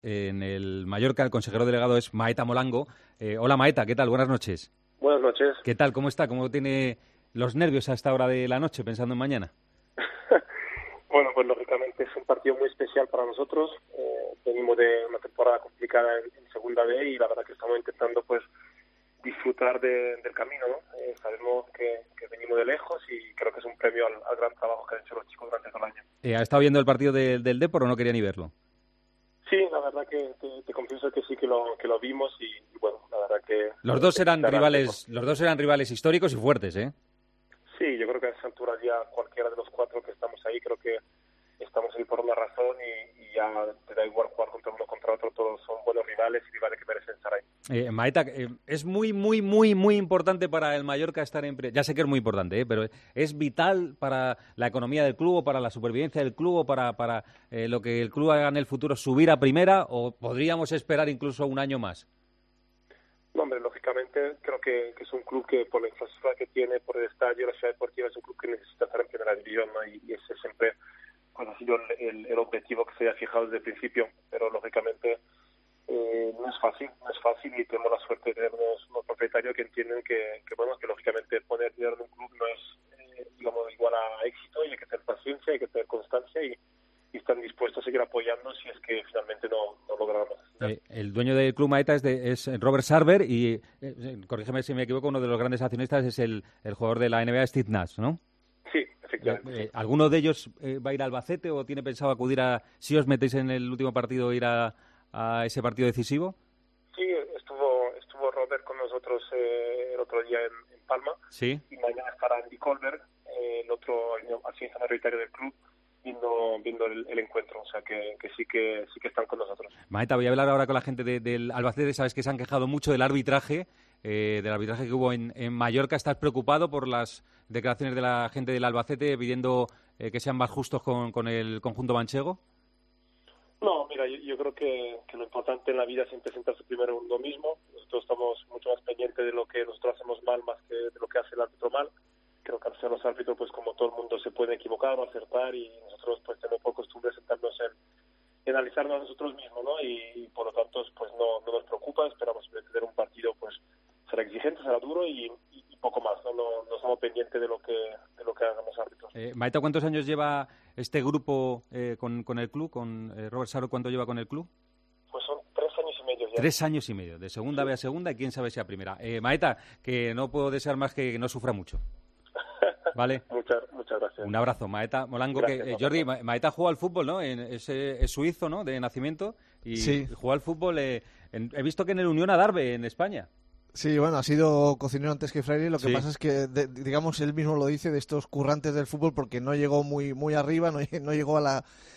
En el Mallorca, el consejero delegado es Maeta Molango. Hola Maeta, ¿qué tal? Buenas noches. Buenas noches. ¿Qué tal? ¿Cómo está? ¿Cómo tiene los nervios a esta hora de la noche pensando en mañana? Bueno, pues lógicamente es un partido muy especial para nosotros. Venimos de una temporada complicada en Segunda B y la verdad que estamos intentando pues disfrutar del camino, ¿no? Sabemos que venimos de lejos y creo que es un premio al gran trabajo que han hecho los chicos durante todo el año. ¿Ha estado viendo el partido del Depor o no quería ni verlo? Sí, la verdad que te confieso que sí que lo vimos y bueno, la verdad que los dos eran rivales históricos y fuertes, ¿eh? Sí, yo creo que a esa altura ya cualquiera de los cuatro que estamos ahí, creo que estamos ahí por una razón y ya te da igual jugar contra uno contra otro, todos son buenos rivales y rivales que merecen estar ahí. Maeta, es muy importante para el Mallorca estar en... Ya sé que es muy importante, pero es vital para la economía del club, o para la supervivencia del club, o para lo que el club haga en el futuro, subir a primera, o podríamos esperar incluso un año más. No, hombre, lógicamente creo que es un club que por la infraestructura que tiene, por el estadio, la ciudad deportiva, es un club que necesita estar en primera división, ¿no? Y ese siempre pues, ha sido el objetivo que se haya fijado desde el principio, pero lógicamente no es fácil y tenemos la suerte de tener unos propietarios que entienden que lógicamente poner dinero en un club no es igual a éxito y hay que tener paciencia, hay que tener constancia y están dispuestos a seguir apoyando si es que finalmente no logramos. El dueño del club Maeta es Robert Sarver y, corrígeme si me equivoco, uno de los grandes accionistas es el jugador de la NBA, Steve Nash, ¿no? Sí, efectivamente. ¿Alguno de ellos va a ir a Albacete o tiene pensado acudir si os metéis en el último partido, ir a ese partido decisivo? Sí, estuvo Robert con nosotros el otro día en Palma. Sí. Y mañana estará Andy Colbert, el otro accionista mayoritario del club, viendo el encuentro, o sea que sí que están con nosotros. Maeta, voy a hablar ahora con la gente del Albacete. Sabes que se han quejado mucho del arbitraje que hubo en Mallorca. ¿Estás preocupado por las declaraciones de la gente del Albacete pidiendo que sean más justos con el conjunto manchego? No, mira, yo creo que lo importante en la vida es siempre centrarse primero en uno mismo. Nosotros estamos mucho más pendientes de lo que nosotros hacemos mal más que de lo que hace el árbitro mal. Creo que al ser los árbitros, pues como todo el mundo se puede equivocar o acertar y nosotros pues tenemos por costumbre sentarnos en analizarnos a nosotros mismos, ¿no? Y por lo tanto, pues no nos preocupa, esperamos tener un partido, pues será exigente, será duro y poco más, no estamos pendientes de lo que hagan los árbitros. Maeta, ¿cuántos años lleva este grupo con el club? Con Robert Sarver, ¿cuánto lleva con el club? Pues son 3 años y medio ya. 3 años y medio, de segunda B a segunda y quién sabe si a primera. Maeta, que no puedo desear más que no sufra mucho. ¿Vale? Muchas gracias. Un abrazo, Maeta Molango. Gracias, Jordi, Maeta jugó al fútbol, ¿no? Es suizo, ¿no? De nacimiento. Y sí. Jugó al fútbol. He visto que en el Unión Adarve, en España. Sí, bueno, ha sido cocinero antes que Fraile. Lo que sí. pasa es que, digamos, él mismo lo dice, de estos currantes del fútbol, porque no llegó muy arriba, no llegó a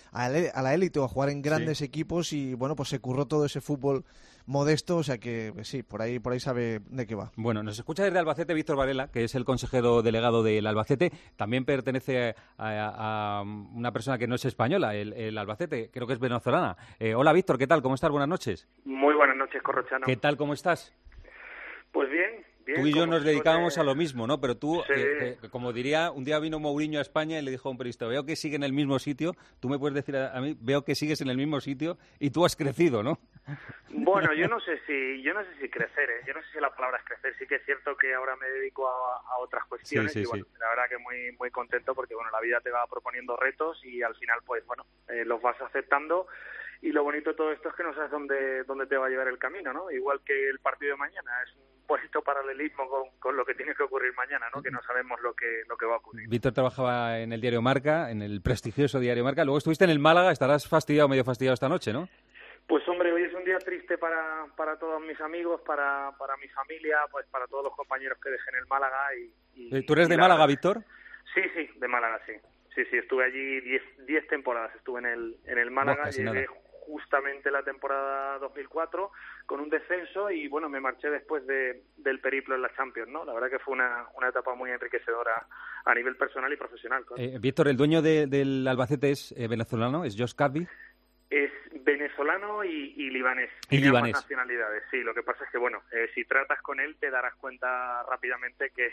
la élite o a jugar en grandes equipos y, bueno, pues se curró todo ese fútbol modesto, o sea que sí, por ahí sabe de qué va. Bueno, nos escucha desde Albacete Víctor Varela, que es el consejero delegado del Albacete. También pertenece a una persona que no es española, el Albacete, creo que es venezolana. Hola Víctor, ¿qué tal? ¿Cómo estás? Buenas noches. Muy buenas noches, Corrochano. ¿Qué tal? ¿Cómo estás? Pues bien. Tú y yo nos dedicábamos a lo mismo, ¿no? Pero tú, sí. Como diría, un día vino Mourinho a España y le dijo a un periodista, veo que sigue en el mismo sitio, tú me puedes decir a mí, veo que sigues en el mismo sitio y tú has crecido, ¿no? Bueno, yo no sé si crecer, yo no sé si la palabra es crecer, sí que es cierto que ahora me dedico a otras cuestiones sí, y bueno, la verdad que muy contento porque bueno, la vida te va proponiendo retos y al final pues bueno, los vas aceptando. Y lo bonito de todo esto es que no sabes dónde te va a llevar el camino, ¿no? Igual que el partido de mañana, es un bonito paralelismo con lo que tiene que ocurrir mañana, ¿no? Que no sabemos lo que va a ocurrir. Víctor trabajaba en el diario Marca, en el prestigioso diario Marca, luego estuviste en el Málaga, estarás medio fastidiado esta noche, ¿no? Pues hombre, hoy es un día triste para todos mis amigos, para mi familia, pues para todos los compañeros que dejé en el Málaga. ¿Tú eres de Málaga, Víctor? Sí, de Málaga, sí. Sí, estuve allí 10 temporadas, estuve en el Málaga, llegué justamente la temporada 2004 con un descenso y bueno, me marché después del periplo en la Champions, ¿no? La verdad que fue una etapa muy enriquecedora a nivel personal y profesional. Claro. Víctor, el dueño del Albacete es venezolano, es Josh Carby. Es venezolano y libanés. Y libanés. Ambas nacionalidades, sí. Lo que pasa es que, bueno, si tratas con él te darás cuenta rápidamente que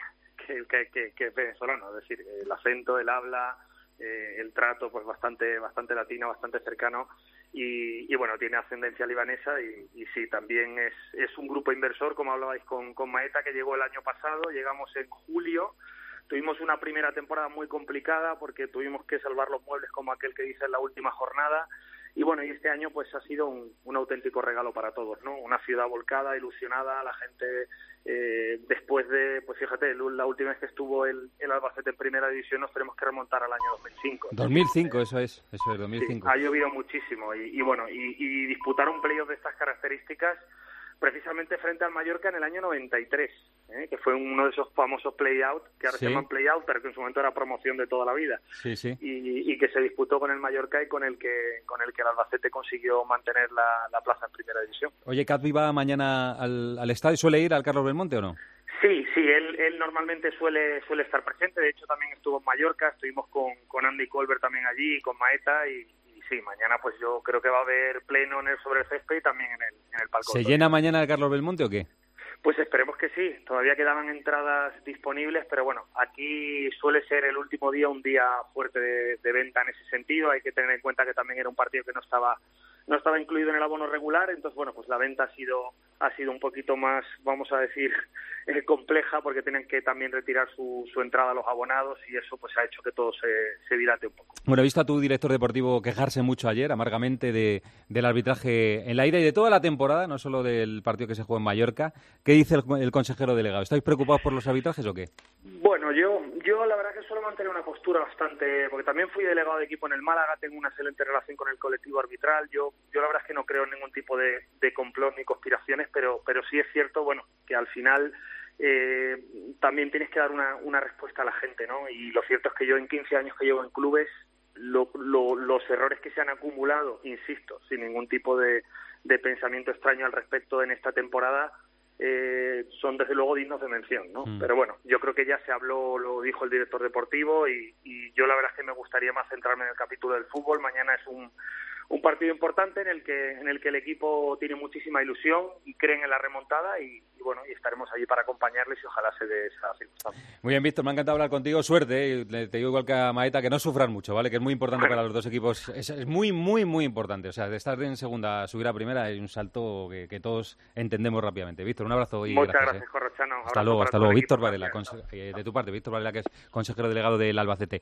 es venezolano. Es decir, el acento, el habla, el trato, pues bastante latino, bastante cercano. y bueno, tiene ascendencia libanesa y sí, también es un grupo inversor, como hablabais con Maeta, que llegó el año pasado. Llegamos en julio, tuvimos una primera temporada muy complicada porque tuvimos que salvar los muebles, como aquel que dice, en la última jornada. Y bueno, y este año pues ha sido un auténtico regalo para todos, ¿no? Una ciudad volcada, ilusionada, la gente después de, pues fíjate, la última vez que estuvo el Albacete en primera división nos tenemos que remontar al año 2005. 2005, eso es 2005. Sí, ha llovido muchísimo y bueno, y disputar un playoff de estas características precisamente frente al Mallorca en el año 93, que fue uno de esos famosos play-out, que ahora se llaman play-out, pero que en su momento era promoción de toda la vida. Sí, sí. Y que se disputó con el Mallorca y con el que el Albacete consiguió mantener la plaza en primera división. Oye, Cadvi va mañana al estadio, ¿suele ir al Carlos Belmonte o no? Sí, él normalmente suele estar presente. De hecho, también estuvo en Mallorca, estuvimos con Andy Colbert también allí, con Maeta y sí, mañana pues yo creo que va a haber pleno sobre el césped y también en el palco. ¿Se llena mañana el Carlos Belmonte o qué? Pues esperemos que sí. Todavía quedaban entradas disponibles, pero bueno, aquí suele ser el último día un día fuerte de venta en ese sentido. Hay que tener en cuenta que también era un partido que no estaba incluido en el abono regular, entonces bueno, pues la venta ha sido un poquito más, vamos a decir, compleja, porque tienen que también retirar su entrada a los abonados y eso pues ha hecho que todo se dilate un poco. Bueno, he visto a tu director deportivo quejarse mucho ayer, amargamente, del arbitraje en la ida y de toda la temporada, no solo del partido que se jugó en Mallorca. ¿Qué dice el consejero delegado? ¿Estáis preocupados por los arbitrajes o qué? Bueno, yo la verdad que suelo mantener una postura bastante, porque también fui delegado de equipo en el Málaga, tengo una excelente relación con el colectivo arbitral. Yo la verdad es que no creo en ningún tipo de complot ni conspiraciones, pero sí es cierto, bueno, que al final también tienes que dar una respuesta a la gente, ¿no? Y lo cierto es que yo en 15 años que llevo en clubes, los errores que se han acumulado, insisto, sin ningún tipo de pensamiento extraño al respecto en esta temporada, son desde luego dignos de mención, ¿no? Pero bueno, yo creo que ya se habló, lo dijo el director deportivo y yo la verdad es que me gustaría más centrarme en el capítulo del fútbol. Mañana es un partido importante en el que el equipo tiene muchísima ilusión y creen en la remontada y bueno, y estaremos allí para acompañarles y ojalá se dé esa circunstancia. Muy bien, Víctor, me ha encantado hablar contigo. Suerte, te digo igual que a Maeta, que no sufran mucho, ¿vale? Que es muy importante para los dos equipos. Es muy, muy, muy importante. O sea, de estar en segunda a subir a primera hay un salto que todos entendemos rápidamente. Víctor, un abrazo y muchas gracias, Corrochano. Hasta luego. Víctor Varela, de tu parte, Víctor Varela, que es consejero delegado del Albacete.